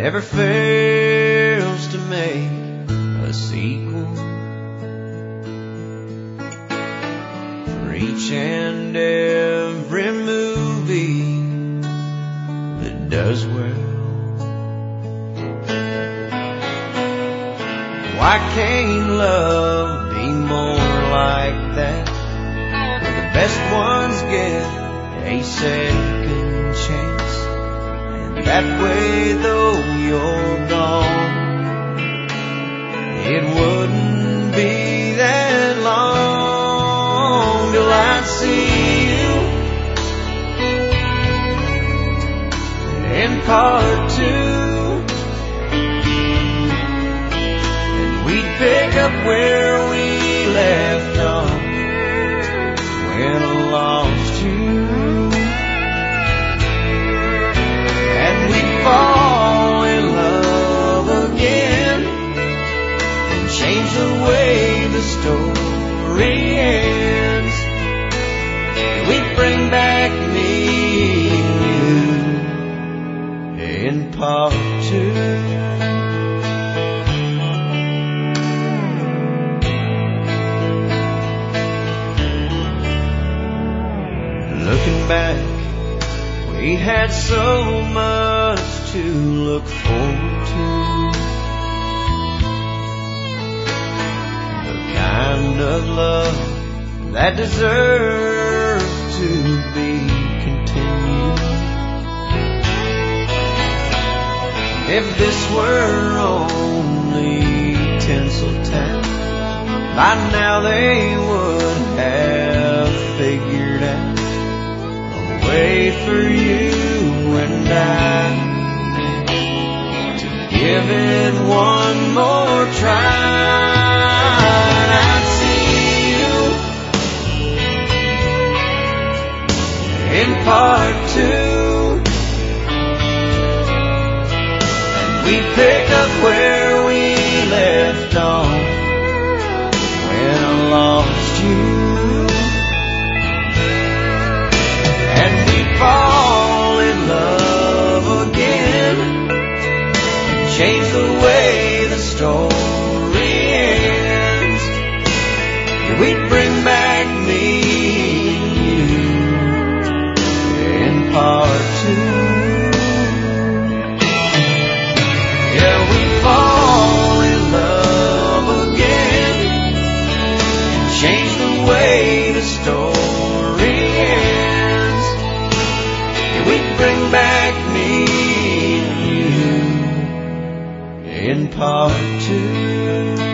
never fails to make a sequel for each and every movie that does well. Why can't love be more like that, where the best ones get a second chance? And that way, though you're gone, it wouldn't be that long till I'd see you in part 2. Pick up where we left off when I lost you, and we'd fall in love again and change the way the story ends. We'd bring back me and you in part 2. Looking back, we had so much to look forward to, the kind of love that deserved to be continued. If this were only Tinseltown, by now they would have figured out way for you and I to give it one more try. I'd see you in part 2, and we'd pick up where we left off when I lost you. Fall in love again and change the way the story ends. We'd bring back me and you in part 2. Yeah, we'd fall in love again and change the way the story ends. We'd bring back me and you in part 2.